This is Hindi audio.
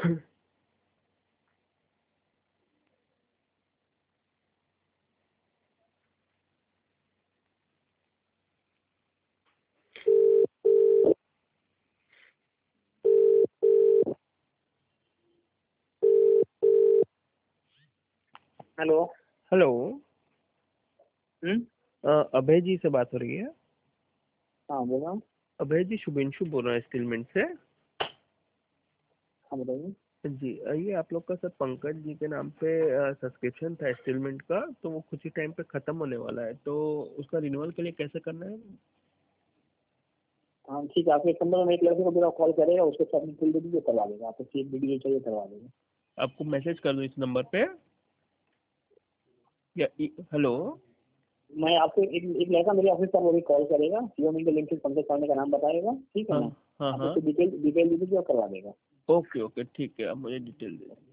हेलो। हेलो। हम्म। अभय जी से बात हो रही है? हाँ बोल रहा हूँ। अभय जी, शुभेंशु बोल रहा है स्टीलमेंट से। हाँ बताइए। जी, ये आप लोग का सर पंकज जी के नाम पे सब्सक्रिप्शन था स्टीलमेंट का, तो वो कुछ ही टाइम पे खत्म होने वाला है, तो उसका रिन्यूअल के लिए कैसे करना है? हाँ ठीक है, आपके एक नंबर में एक लड़के को मेरा कॉल करेगा, उसके साथ बिल दे दीजिए, करवा देगा। आपको चेक वीडियो चाहिए, करवा देगा। आपको मैसेज कर दूं इस नंबर पे या हेलो? मैं आपको एक लड़का मेरे ऑफिस पर वो भी कॉल करेगा, सीओमी के लिंक से पंकज पांडे का नाम बताएगा, ठीक है हाँ ना? हाँ आप हाँ। उसको डिटेल दे दीजिए और करवा देगा। ओके ओके, ठीक है, आप मुझे डिटेल दे दीजिए।